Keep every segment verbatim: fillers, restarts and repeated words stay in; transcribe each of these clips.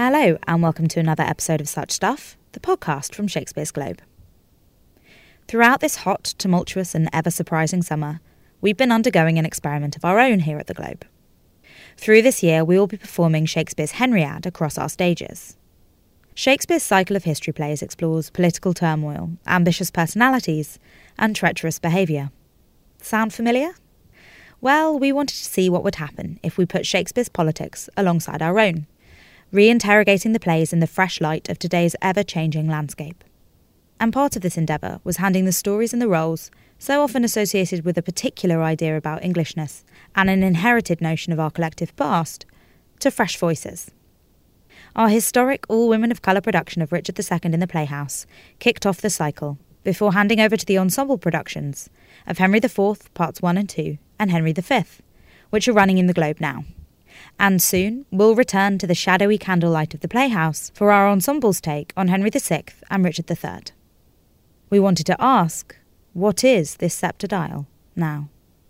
Hello and welcome to another episode of Such Stuff, the podcast from Shakespeare's Globe. Throughout this hot, tumultuous and ever-surprising summer, we've been undergoing an experiment of our own here at the Globe. Through this year, we will be performing Shakespeare's Henriade across our stages. Shakespeare's cycle of history plays explores political turmoil, ambitious personalities, and treacherous behaviour. Sound familiar? Well, we wanted to see what would happen if we put Shakespeare's politics alongside our own, re-interrogating the plays in the fresh light of today's ever-changing landscape. And part of this endeavour was handing the stories and the roles, so often associated with a particular idea about Englishness and an inherited notion of our collective past, to fresh voices. Our historic all-women of colour production of Richard the Second in the Playhouse kicked off the cycle, before handing over to the ensemble productions of Henry the Fourth, Parts one and two, and Henry the Fifth, which are running in the Globe now. And soon we'll return to the shadowy candlelight of the Playhouse for our ensemble's take on Henry the Sixth and Richard the Third. We wanted to ask, what is this sceptred isle now?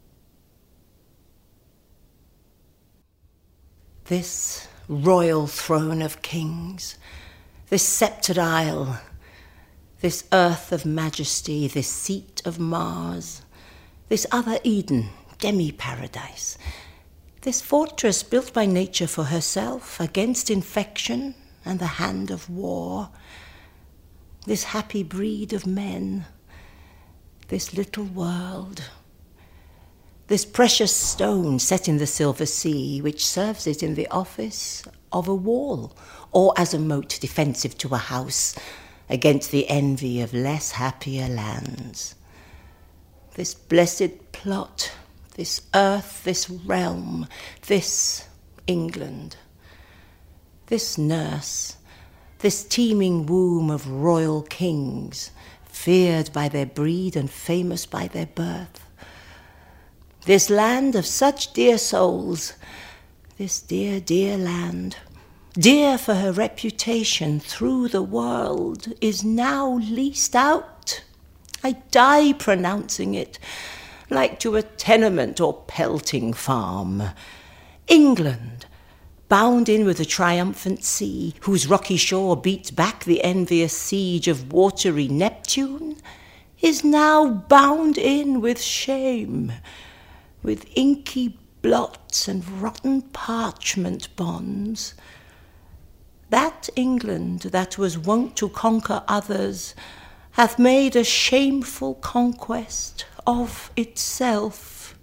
This royal throne of kings, this sceptred isle, this earth of majesty, this seat of Mars, this other Eden, demi-paradise, this fortress built by nature for herself against infection and the hand of war, this happy breed of men, this little world, this precious stone set in the silver sea, which serves it in the office of a wall, or as a moat defensive to a house against the envy of less happier lands. This blessed plot, this earth, this realm, this England, this nurse, this teeming womb of royal kings, feared by their breed and famous by their birth. This land of such dear souls, this dear, dear land, dear for her reputation through the world, is now leased out. I die pronouncing it, like to a tenement or pelting farm. England, bound in with a triumphant sea, whose rocky shore beats back the envious siege of watery Neptune, is now bound in with shame, with inky blots and rotten parchment bonds. That England that was wont to conquer others hath made a shameful conquest of itself.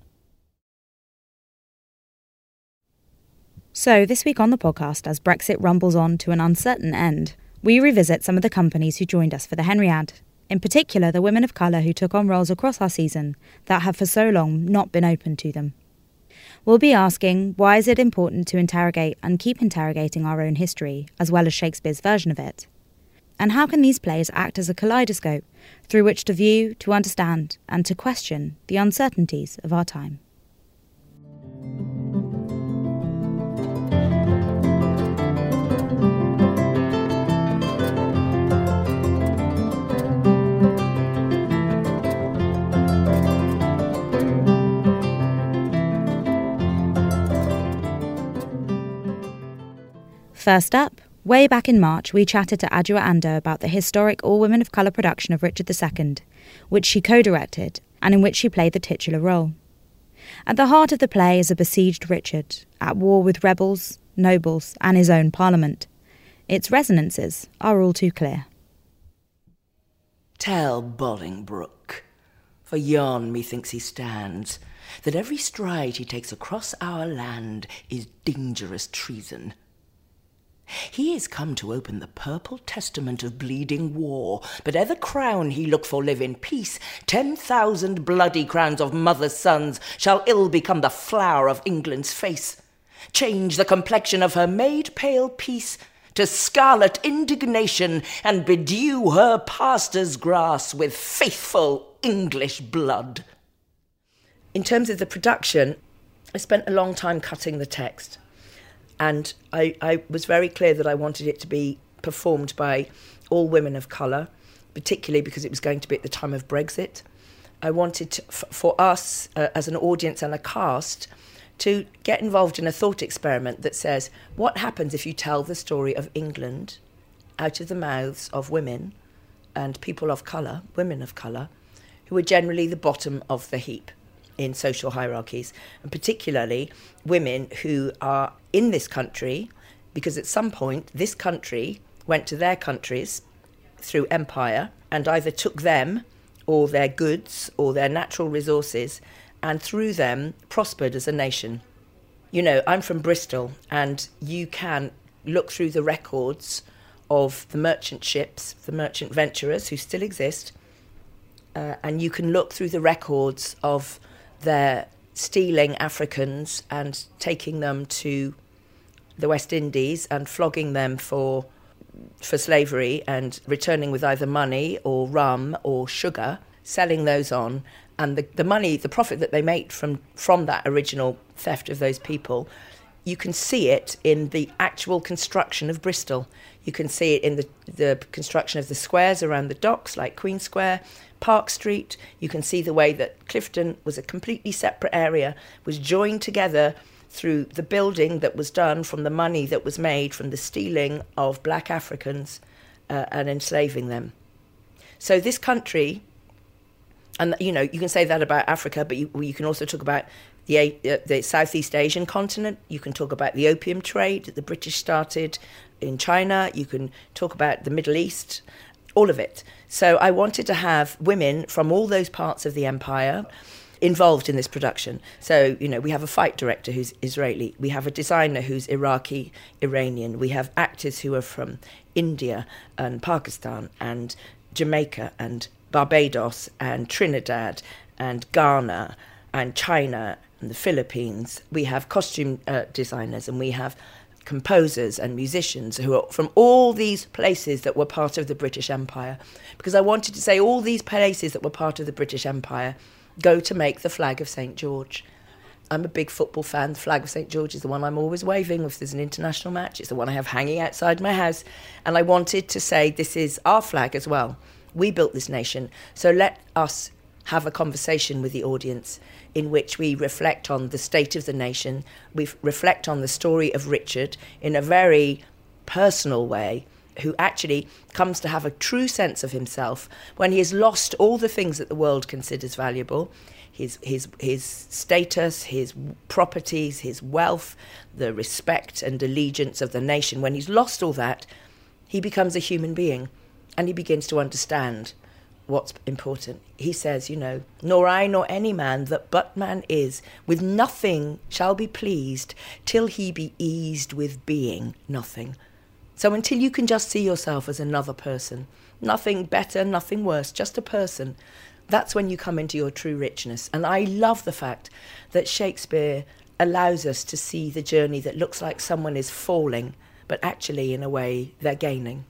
So this week on the podcast, as Brexit rumbles on to an uncertain end, we revisit some of the companies who joined us for the Henriade, in particular the women of colour who took on roles across our season that have for so long not been open to them. We'll be asking, why is it important to interrogate and keep interrogating our own history, as well as Shakespeare's version of it? And how can these plays act as a kaleidoscope through which to view, to understand, and to question the uncertainties of our time? First up, way back in March, we chatted to Adjoa Andoh about the historic all-women of colour production of Richard the Second, which she co-directed and in which she played the titular role. At the heart of the play is a besieged Richard, at war with rebels, nobles and his own parliament. Its resonances are all too clear. Tell Bolingbroke, for yon methinks he stands, that every stride he takes across our land is dangerous treason. He is come to open the purple testament of bleeding war, but ere the crown he looked for live in peace, ten thousand bloody crowns of mothers' sons shall ill become the flower of England's face, change the complexion of her maid pale peace to scarlet indignation, and bedew her pastor's grass with faithful English blood. In terms of the production, I spent a long time cutting the text. And I, I was very clear that I wanted it to be performed by all women of colour, particularly because it was going to be at the time of Brexit. I wanted to, f- for us, uh, as an audience and a cast, to get involved in a thought experiment that says, what happens if you tell the story of England out of the mouths of women and people of colour, women of colour, who are generally the bottom of the heap in social hierarchies, and particularly women who are in this country because at some point this country went to their countries through empire and either took them or their goods or their natural resources and through them prospered as a nation. You know, I'm from Bristol, and you can look through the records of the merchant ships, the merchant venturers who still exist, uh, and you can look through the records of their stealing Africans and taking them to the West Indies and flogging them for for slavery and returning with either money or rum or sugar, selling those on. And the, the money, the profit that they made from, from that original theft of those people, you can see it in the actual construction of Bristol. You can see it in the, the construction of the squares around the docks, like Queen Square, Park Street. You can see the way that Clifton was a completely separate area, was joined together through the building that was done from the money that was made from the stealing of black Africans uh, and enslaving them. So this country... And, you know, you can say that about Africa, but you, you can also talk about the, uh, the Southeast Asian continent. You can talk about the opium trade that the British started in China. You can talk about the Middle East, all of it. So I wanted to have women from all those parts of the empire involved in this production. So, you know, we have a fight director who's Israeli. We have a designer who's Iraqi, Iranian. We have actors who are from India and Pakistan and Jamaica and Barbados and Trinidad and Ghana and China and the Philippines. We have costume uh, designers and we have composers and musicians who are from all these places that were part of the British Empire. Because I wanted to say all these places that were part of the British Empire go to make the flag of Saint George. I'm a big football fan. The flag of Saint George is the one I'm always waving if there's an international match. It's the one I have hanging outside my house. And I wanted to say this is our flag as well. We built this nation, so let us have a conversation with the audience in which we reflect on the state of the nation, we reflect on the story of Richard in a very personal way, who actually comes to have a true sense of himself when he has lost all the things that the world considers valuable, his, his, his status, his properties, his wealth, the respect and allegiance of the nation. When he's lost all that, he becomes a human being. And he begins to understand what's important. He says, you know, nor I nor any man that but man is, with nothing shall be pleased till he be eased with being nothing. So until you can just see yourself as another person, nothing better, nothing worse, just a person, that's when you come into your true richness. And I love the fact that Shakespeare allows us to see the journey that looks like someone is falling, but actually in a way they're gaining.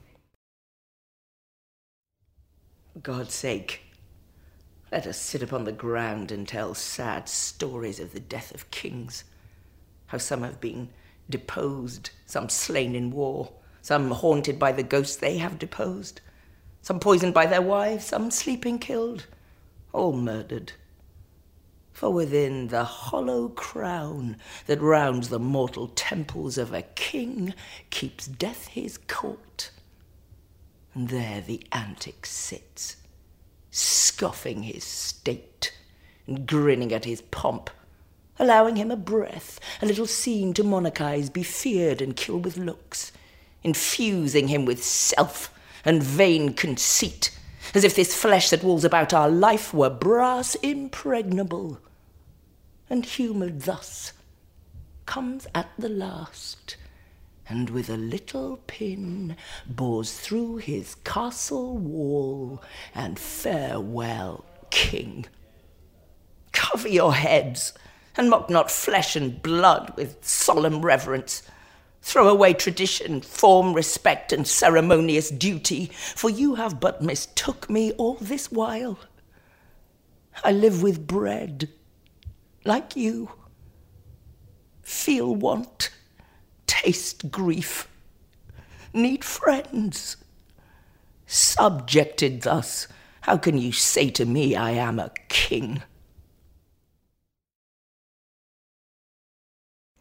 God's sake, let us sit upon the ground and tell sad stories of the death of kings, how some have been deposed, some slain in war, some haunted by the ghosts they have deposed, some poisoned by their wives, some sleeping killed, all murdered. For within the hollow crown that rounds the mortal temples of a king keeps death his court. And there the antic sits, scoffing his state and grinning at his pomp, allowing him a breath, a little scene to monarchize, be feared and kill with looks, infusing him with self and vain conceit, as if this flesh that walls about our life were brass impregnable. And humoured thus, comes at the last, and with a little pin bores through his castle wall, and farewell, king. Cover your heads, and mock not flesh and blood with solemn reverence. Throw away tradition, form, respect, and ceremonious duty, for you have but mistook me all this while. I live with bread, like you, feel want, taste grief, need friends. Subjected thus, how can you say to me I am a king?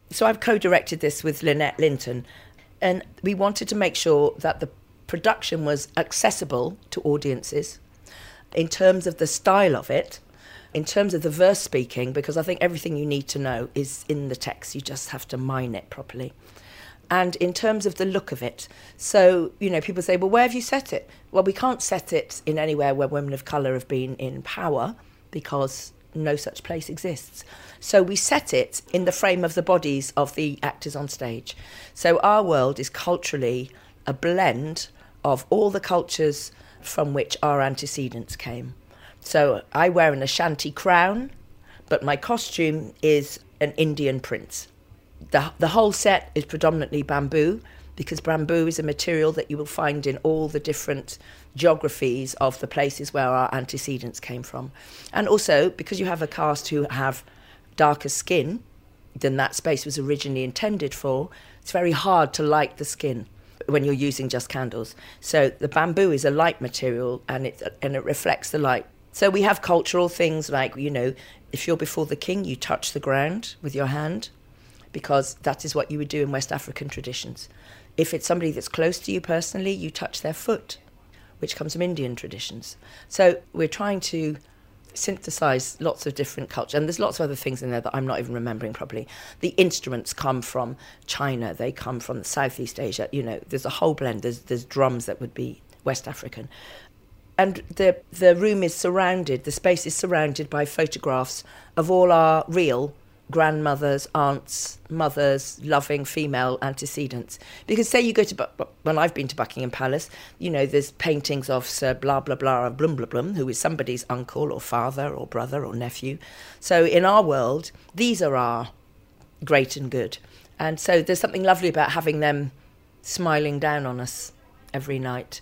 So I've co-directed this with Lynette Linton, and we wanted to make sure that the production was accessible to audiences in terms of the style of it, in terms of the verse speaking, because I think everything you need to know is in the text. You just have to mine it properly. And in terms of the look of it. So, you know, people say, well, where have you set it? Well, we can't set it in anywhere where women of colour have been in power, because no such place exists. So we set it in the frame of the bodies of the actors on stage. So our world is culturally a blend of all the cultures from which our antecedents came. So I wear an Ashanti crown, but my costume is an Indian prince. The, the whole set is predominantly bamboo, because bamboo is a material that you will find in all the different geographies of the places where our antecedents came from. And also, because you have a cast who have darker skin than that space was originally intended for, it's very hard to light the skin when you're using just candles. So the bamboo is a light material, and it, and it reflects the light. So we have cultural things like, you know, if you're before the king, you touch the ground with your hand, because that is what you would do in West African traditions. If it's somebody that's close to you personally, you touch their foot, which comes from Indian traditions. So we're trying to synthesize lots of different cultures, and there's lots of other things in there that I'm not even remembering properly. The instruments come from China, they come from Southeast Asia, you know, there's a whole blend. There's there's drums that would be West African. And the the room is surrounded, the space is surrounded by photographs of all our real grandmothers, aunts, mothers, loving female antecedents. Because say you go to, when I've been to Buckingham Palace, you know, there's paintings of Sir blah, blah, blah, of Blum, blah, Blum, who is somebody's uncle or father or brother or nephew. So in our world, these are our great and good. And so there's something lovely about having them smiling down on us every night.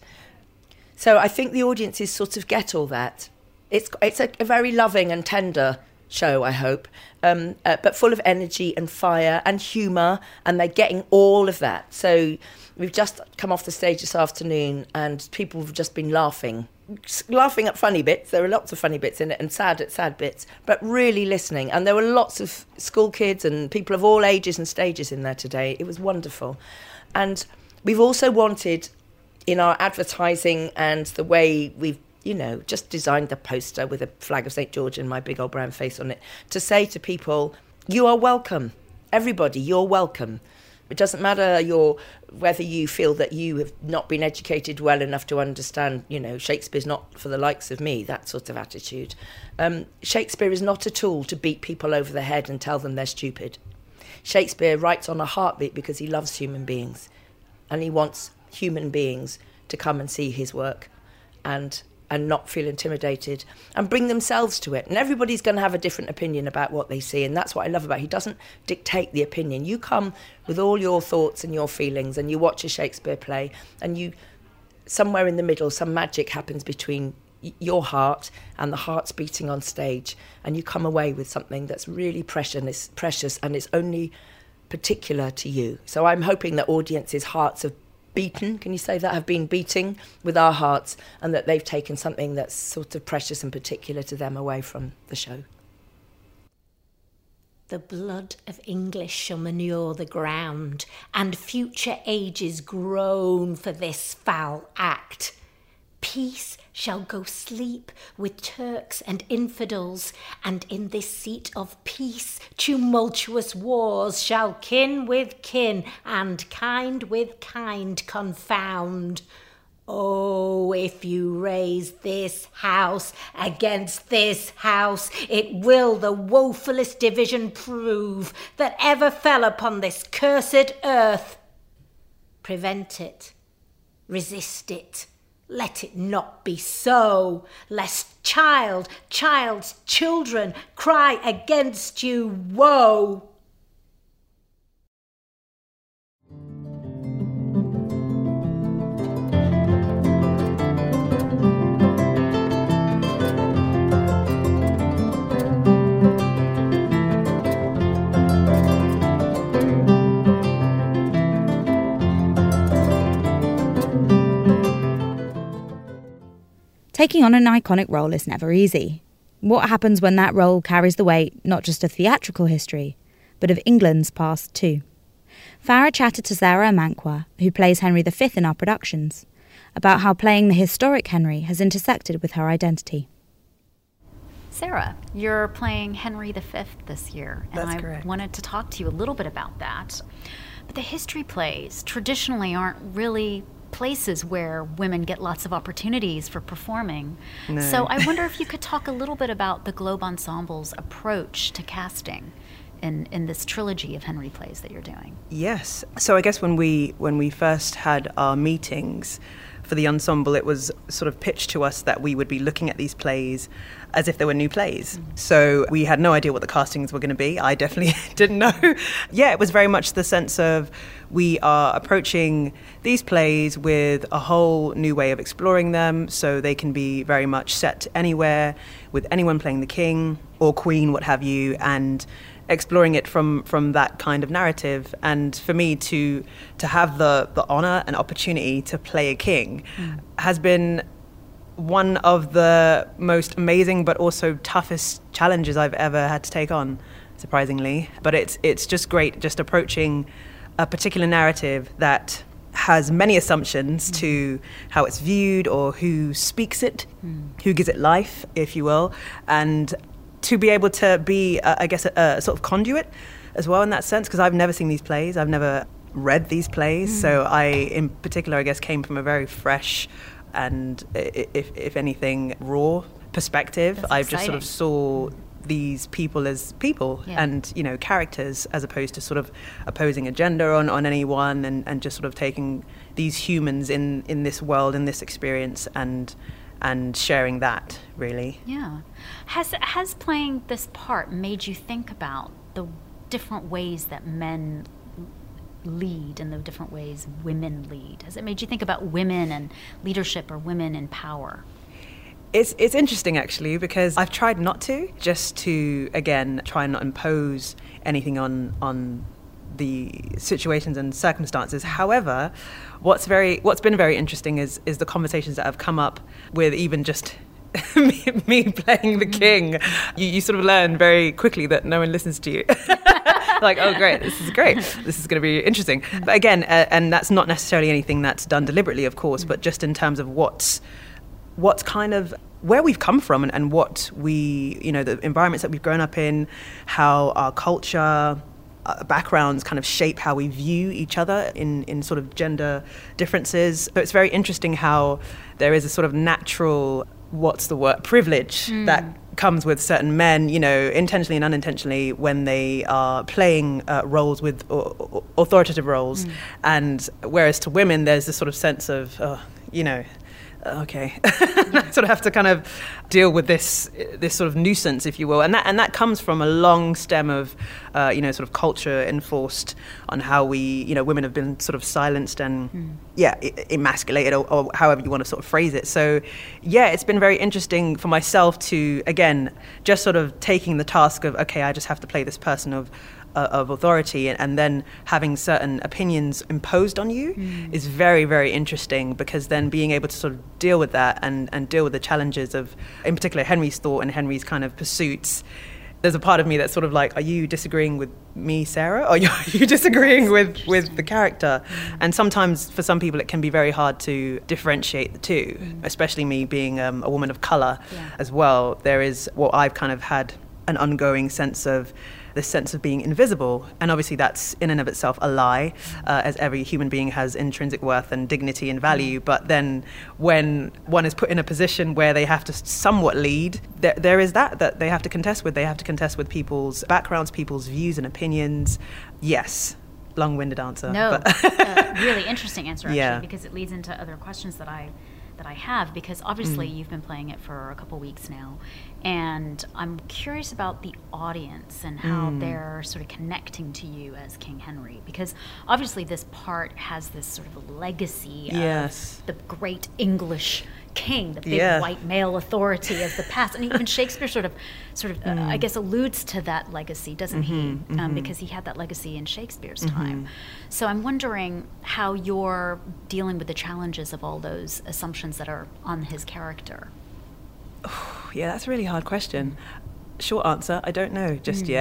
So I think the audiences sort of get all that. It's, it's a, a very loving and tender show, I hope, um, uh, but full of energy and fire and humour, and they're getting all of that. So we've just come off the stage this afternoon, and people have just been laughing, laughing at funny bits. There are lots of funny bits in it, and sad at sad bits, but really listening. And there were lots of school kids and people of all ages and stages in there today. It was wonderful. And we've also wanted, in our advertising and the way we've, you know, just designed the poster with a flag of Saint George and my big old brown face on it, to say to people, you are welcome. Everybody, you're welcome. It doesn't matter your whether you feel that you have not been educated well enough to understand, you know, Shakespeare's not for the likes of me, that sort of attitude. Um, Shakespeare is not a tool to beat people over the head and tell them they're stupid. Shakespeare writes on a heartbeat because he loves human beings, and he wants human beings to come and see his work and and not feel intimidated and bring themselves to it. And everybody's going to have a different opinion about what they see, and that's what I love about it. He doesn't dictate the opinion. You come with all your thoughts and your feelings, and you watch a Shakespeare play, and you, somewhere in the middle, some magic happens between your heart and the hearts beating on stage, and you come away with something that's really precious, precious and it's only particular to you. So I'm hoping that audiences' hearts have beaten, can you say that, have been beating with our hearts, and that they've taken something that's sort of precious and particular to them away from the show. The blood of English shall manure the ground, and future ages groan for this foul act. Peace shall go sleep with Turks and infidels, and in this seat of peace tumultuous wars shall kin with kin and kind with kind confound. Oh, if you raise this house against this house, it will the woefulest division prove that ever fell upon this cursed earth. Prevent it, resist it. Let it not be so, lest child, child's children cry against you woe. Taking on an iconic role is never easy. What happens when that role carries the weight not just of theatrical history, but of England's past too. Farah chatted to Sarah Amankwah, who plays Henry the Fifth in our productions, about how playing the historic Henry has intersected with her identity. Sarah, you're playing Henry the Fifth this year, and That's I correct. wanted to talk to you a little bit about that. But the history plays traditionally aren't really places where women get lots of opportunities for performing. No. So I wonder if you could talk a little bit about the Globe Ensemble's approach to casting in, in this trilogy of Henry plays that you're doing. Yes. So I guess when we when we first had our meetings for the ensemble, it was sort of pitched to us that we would be looking at these plays as if they were new plays. Mm. So we had no idea what the castings were going to be. I definitely didn't know. Yeah, it was very much the sense of we are approaching these plays with a whole new way of exploring them, so they can be very much set anywhere, with anyone playing the king or queen, what have you, and exploring it from, from that kind of narrative. And for me to to have the, the honour and opportunity to play a king mm. has been one of the most amazing but also toughest challenges I've ever had to take on, surprisingly. But it's it's just great just approaching a particular narrative that has many assumptions mm. to how it's viewed or who speaks it, mm. who gives it life, if you will, and to be able to be, uh, I guess, a, a sort of conduit as well in that sense, because I've never seen these plays, I've never read these plays, mm. so I, in particular, I guess, came from a very fresh and, if if anything, raw perspective. That's I exciting. just sort of saw these people as people yeah. and, you know, characters, as opposed to sort of opposing a gender on, on anyone, and, and just sort of taking these humans in, in this world, in this experience, and and sharing that, really. Yeah. Has has playing this part made you think about the different ways that men lead and the different ways women lead? Has it made you think about women and leadership or women in power? It's it's interesting, actually, because I've tried not to, just to, again, try and not impose anything on on the situations and circumstances. However, what's very what's been very interesting is is the conversations that have come up with even just me, me playing the king. You, you sort of learn very quickly that no one listens to you. Like, oh great, this is great, this is going to be interesting. But again, uh, and that's not necessarily anything that's done deliberately, of course, but just in terms of what's what's kind of where we've come from, and, and what we, you know, the environments that we've grown up in, how our culture, Uh, backgrounds kind of shape how we view each other in, in sort of gender differences. So it's very interesting how there is a sort of natural, what's the word, privilege mm. that comes with certain men, you know, intentionally and unintentionally, when they are playing uh, roles with uh, authoritative roles. Mm. And whereas to women, there's this sort of sense of, uh, you know, okay, I sort of have to kind of deal with this this sort of nuisance, if you will, and that and that comes from a long stem of, uh, you know, sort of culture enforced on how we, you know, women have been sort of silenced and, mm. yeah, emasculated, or, or however you want to sort of phrase it. So, yeah, it's been very interesting for myself to, again, just sort of taking the task of, okay, I just have to play this person of. of authority, and, and then having certain opinions imposed on you mm. is very, very interesting, because then being able to sort of deal with that and, and deal with the challenges of, in particular, Henry's thought and Henry's kind of pursuits. There's a part of me that's sort of like, are you disagreeing with me, Sarah? Or are you disagreeing with, with the character? Mm. And sometimes for some people it can be very hard to differentiate the two, mm. especially me being um, a woman of colour yeah. as well. There is what I've kind of had an ongoing sense of, this sense of being invisible, and obviously that's in and of itself a lie, uh, as every human being has intrinsic worth and dignity and value. But then when one is put in a position where they have to somewhat lead, there, there is that that they have to contest with. They have to contest with people's backgrounds, people's views and opinions. Yes, long-winded answer. No, but uh, really interesting answer, actually, yeah. because it leads into other questions that I that I have, because obviously mm. you've been playing it for a couple weeks now, and I'm curious about the audience and how mm. they're sort of connecting to you as King Henry, because obviously this part has this sort of legacy yes. of the great English king, the big yeah. white male authority of the past, and even Shakespeare sort of, sort of, mm. uh, I guess, alludes to that legacy, doesn't mm-hmm, he? Um, mm-hmm. Because he had that legacy in Shakespeare's mm-hmm. time. So I'm wondering how you're dealing with the challenges of all those assumptions that are on his character. Yeah, that's a really hard question. Short answer, I don't know just mm. yet.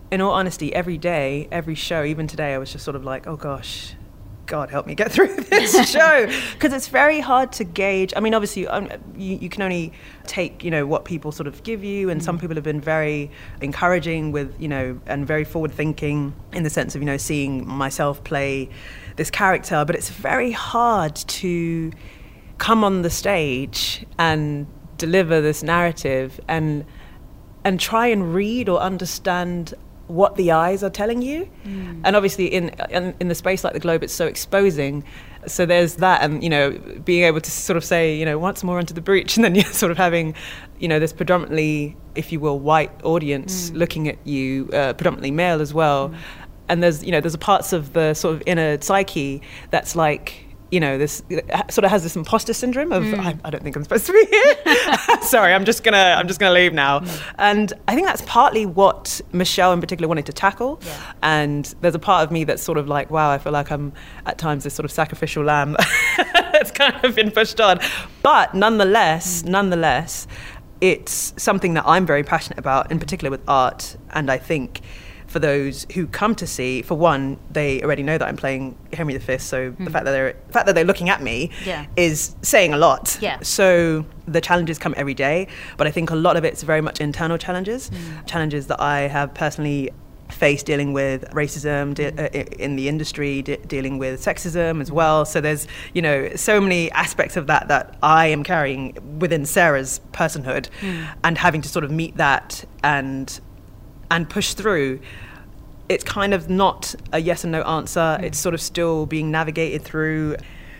in all honesty, every day, every show, even today, I was just sort of like, oh gosh, God help me get through this show, because it's very hard to gauge. I mean, obviously, um, you, you can only take, you know, what people sort of give you, and mm. some people have been very encouraging with, you know, and very forward-thinking in the sense of, you know, seeing myself play this character, but it's very hard to come on the stage and deliver this narrative and and try and read or understand what the eyes are telling you. Mm. And obviously in, in in the space like the Globe, it's so exposing. So there's that, and, you know, being able to sort of say, you know, once more into the breach, and then you're sort of having, you know, this predominantly, if you will, white audience mm. looking at you, uh, predominantly male as well. Mm. And there's, you know, there's parts of the sort of inner psyche that's like, you know, this sort of has this imposter syndrome of mm. I, I don't think I'm supposed to be here. Sorry, I'm just gonna I'm just gonna leave now. Mm. And I think that's partly what Michelle in particular wanted to tackle. Yeah. And there's a part of me that's sort of like, wow, I feel like I'm at times this sort of sacrificial lamb that's kind of been pushed on. But nonetheless, mm. nonetheless, it's something that I'm very passionate about, in particular with art. And I think for those who come to see, for one, they already know that I'm playing Henry the Fifth, so mm. the fact that they're the fact that they're looking at me yeah. is saying a lot. Yeah. So the challenges come every day, but I think a lot of it's very much internal challenges, mm. challenges that I have personally faced dealing with racism de- uh, in the industry, de- dealing with sexism as well. So there's, you know, so many aspects of that that I am carrying within Sarah's personhood, mm. and having to sort of meet that and and push through. It's kind of not a yes and no answer. Mm. It's sort of still being navigated through.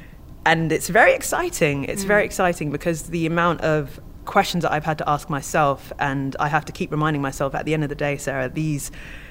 And it's very exciting. It's mm. very exciting because the amount of questions that I've had to ask myself, and I have to keep reminding myself at the end of the day, Sarah, these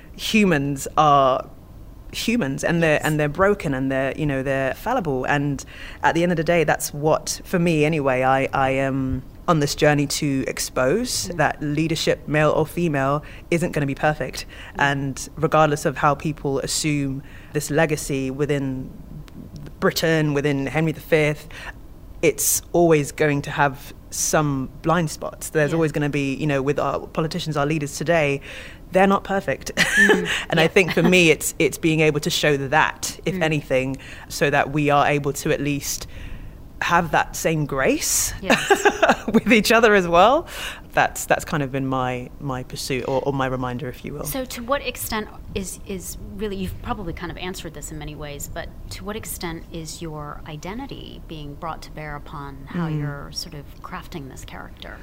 humans are humans, and they're and they're broken, and they're, you know, they're fallible. And at the end of the day, that's what, for me anyway, I, I am on this journey to expose mm. that leadership, male or female, isn't going to be perfect. Mm. And regardless of how people assume this legacy within Britain, within Henry the Fifth, it's always going to have some blind spots. There's yeah. always going to be, you know, with our politicians, our leaders today, they're not perfect. Mm. And yeah. I think for me, it's it's being able to show that, if mm. anything, so that we are able to at least have that same grace yes. with each other as well. That's that's kind of been my my pursuit, or, or my reminder, if you will. So to what extent is is really, you've probably kind of answered this in many ways, but to what extent is your identity being brought to bear upon how mm. you're sort of crafting this character?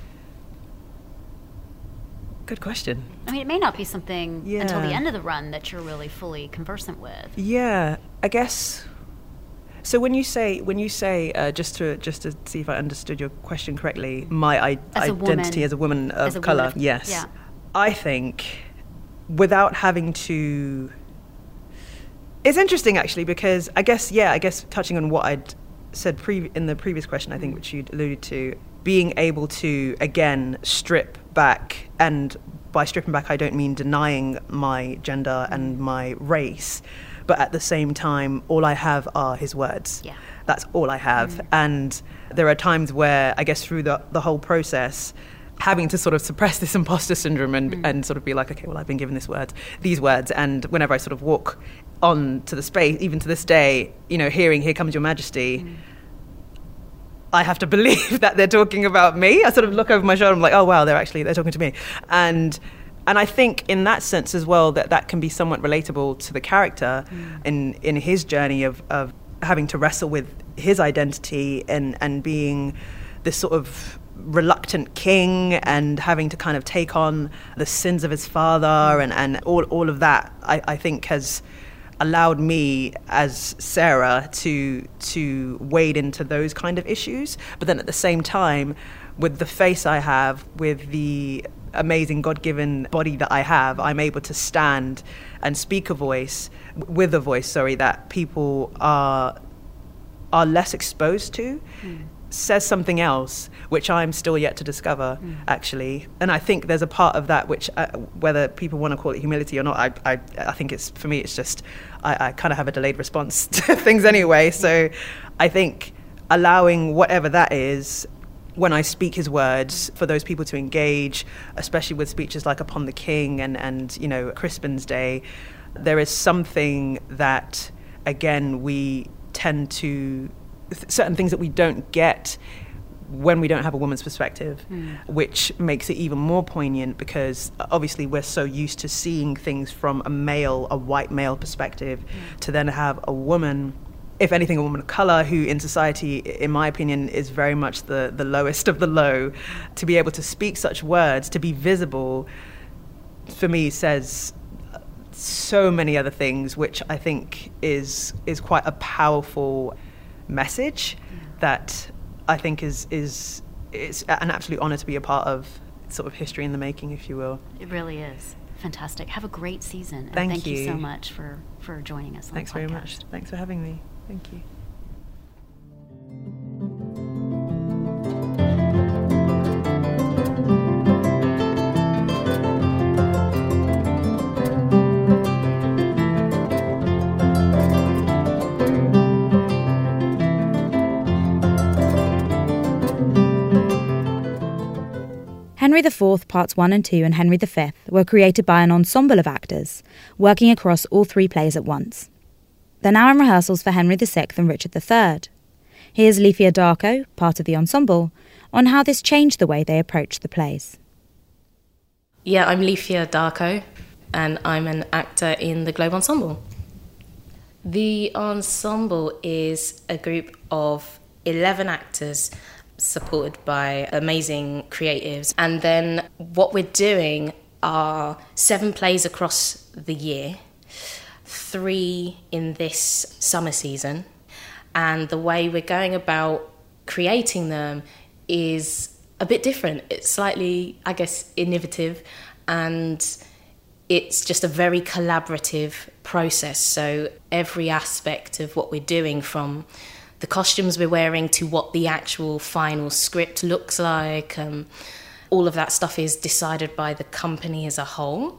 Good question. I mean, it may not be something yeah. until the end of the run that you're really fully conversant with. Yeah, I guess. So when you say when you say uh, just to just to see if I understood your question correctly, my I- as identity woman, as a woman of as a color, woman of, yes, yeah. I think without having to. It's interesting actually, because I guess yeah, I guess touching on what I'd said pre- in the previous question, I think, mm. which you'd alluded to, being able to again strip back, and by stripping back I don't mean denying my gender and my race, but at the same time, all I have are his words. Yeah. That's all I have. Mm. And there are times where, I guess through the, the whole process, having to sort of suppress this imposter syndrome and, mm. and sort of be like, okay, well, I've been given this word, these words. And whenever I sort of walk on to the space, even to this day, you know, hearing, "Here comes your majesty," mm. I have to believe that they're talking about me. I sort of look over my shoulder and I'm like, oh, wow, they're actually, they're talking to me. And And I think in that sense as well, that that can be somewhat relatable to the character mm. in, in his journey of, of having to wrestle with his identity and, and being this sort of reluctant king and having to kind of take on the sins of his father, and, and all, all of that, I, I think has allowed me as Sarah to to wade into those kind of issues. But then at the same time, with the face I have, with the amazing God-given body that I have, I'm able to stand and speak a voice, with a voice, sorry, that people are are less exposed to, mm. says something else, which I'm still yet to discover, mm. actually. And I think there's a part of that which, uh, whether people want to call it humility or not, I I, I think it's, for me, it's just, I, I kind of have a delayed response to things anyway. So I think allowing whatever that is, when I speak his words, for those people to engage, especially with speeches like Upon the King and, and you know, Crispin's Day, there is something that, again, we tend to, certain things that we don't get when we don't have a woman's perspective, mm. which makes it even more poignant because obviously we're so used to seeing things from a male, a white male perspective, mm. to then have a woman, if anything, a woman of colour who in society, in my opinion, is very much the, the lowest of the low, to be able to speak such words, to be visible, for me says so many other things, which I think is is quite a powerful message mm. that I think is is it's an absolute honour to be a part of, sort of history in the making, if you will. It really is. Fantastic. Have a great season. And thank, thank you. you so much for, for joining us on Thanks the podcast. very much. Thanks for having me. Thank you. Henry the Fourth Parts one and two and Henry the Fifth were created by an ensemble of actors, working across all three plays at once. They're now in rehearsals for Henry the Sixth and Richard the Third. Here's Leafia Darko, part of the ensemble, on how this changed the way they approached the plays. Yeah, I'm Leafia Darko, and I'm an actor in the Globe Ensemble. The ensemble is a group of eleven actors supported by amazing creatives. And then what we're doing are seven plays across the year, three in this summer season. And the way we're going about creating them is a bit different. It's slightly, I guess, innovative, and it's just a very collaborative process. So every aspect of what we're doing, from the costumes we're wearing to what the actual final script looks like, um, all of that stuff is decided by the company as a whole.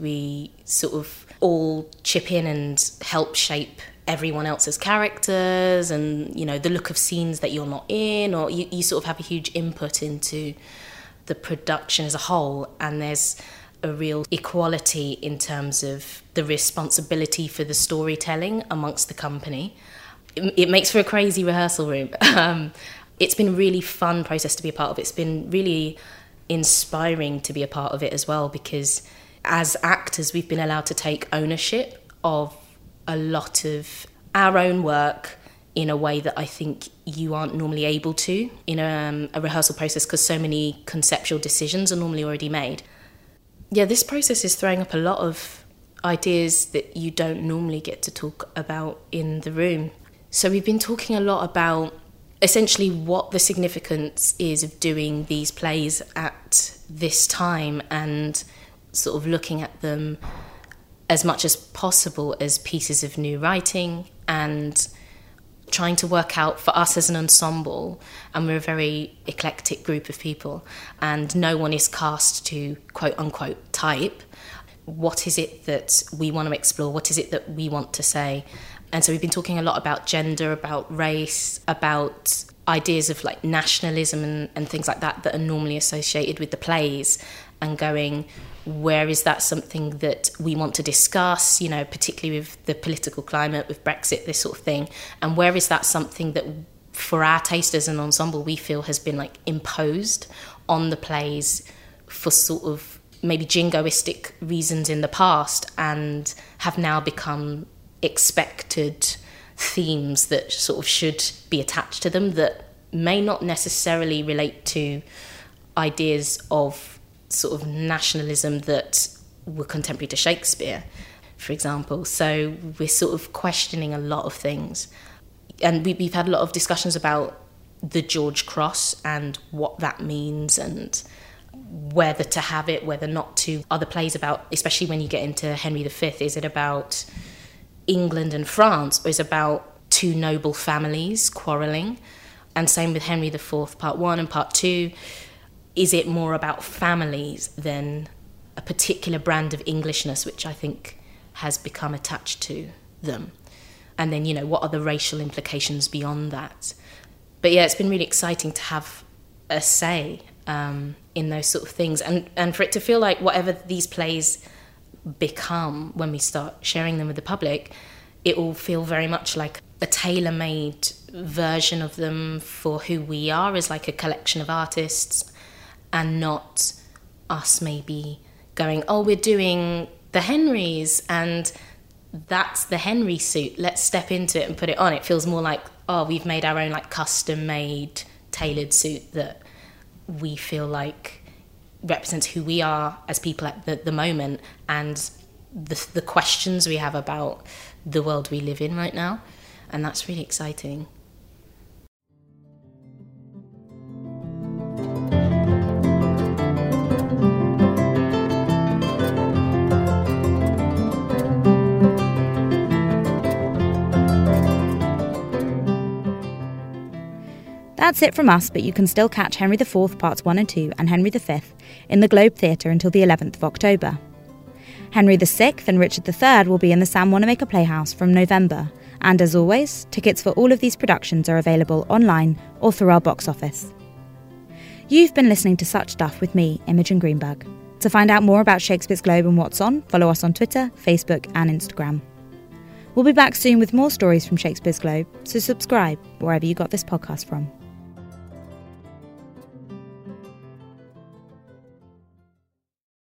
We sort of all chip in and help shape everyone else's characters and, you know, the look of scenes that you're not in, or you, you sort of have a huge input into the production as a whole. And there's a real equality in terms of the responsibility for the storytelling amongst the company. It, it makes for a crazy rehearsal room. Um, it's been a really fun process to be a part of. It's been really inspiring to be a part of it as well, because as actors, we've been allowed to take ownership of a lot of our own work in a way that I think you aren't normally able to in a, um, a rehearsal process, because so many conceptual decisions are normally already made. Yeah, this process is throwing up a lot of ideas that you don't normally get to talk about in the room. So we've been talking a lot about essentially what the significance is of doing these plays at this time, and sort of looking at them as much as possible as pieces of new writing, and trying to work out, for us as an ensemble, and we're a very eclectic group of people, and no one is cast to quote-unquote type, what is it that we want to explore, what is it that we want to say. And so we've been talking a lot about gender, about race, about ideas of like nationalism and, and things like that that are normally associated with the plays, and going, where is that something that we want to discuss, you know, particularly with the political climate, with Brexit, this sort of thing, and where is that something that for our taste as an ensemble we feel has been like imposed on the plays for sort of maybe jingoistic reasons in the past, and have now become expected themes that sort of should be attached to them, that may not necessarily relate to ideas of sort of nationalism that were contemporary to Shakespeare, for example. So we're sort of questioning a lot of things. And we, we've had a lot of discussions about the George Cross and what that means, and whether to have it, whether not to. Are the plays about, especially when you get into Henry the Fifth, is it about England and France, or is it about two noble families quarrelling? And same with Henry the Fourth, part one and part two. Is it more about families than a particular brand of Englishness, which I think has become attached to them? And then, you know, what are the racial implications beyond that? But yeah, it's been really exciting to have a say um, in those sort of things, and and for it to feel like whatever these plays become when we start sharing them with the public, it will feel very much like a tailor-made version of them for who we are as like a collection of artists, and not us maybe going, oh, we're doing the Henrys and that's the Henry suit, let's step into it and put it on. It feels more like, oh, we've made our own like custom-made tailored suit that we feel like represents who we are as people at the, the moment, and the, the questions we have about the world we live in right now. And that's really exciting. That's it from us, but you can still catch Henry the Fourth Parts one and two and Henry the Fifth in the Globe Theatre until the eleventh of October. Henry the Sixth and Richard the Third will be in the Sam Wanamaker Playhouse from November, and as always, tickets for all of these productions are available online or through our box office. You've been listening to Such Stuff with me, Imogen Greenberg. To find out more about Shakespeare's Globe and what's on, follow us on Twitter, Facebook and Instagram. We'll be back soon with more stories from Shakespeare's Globe, so subscribe wherever you got this podcast from.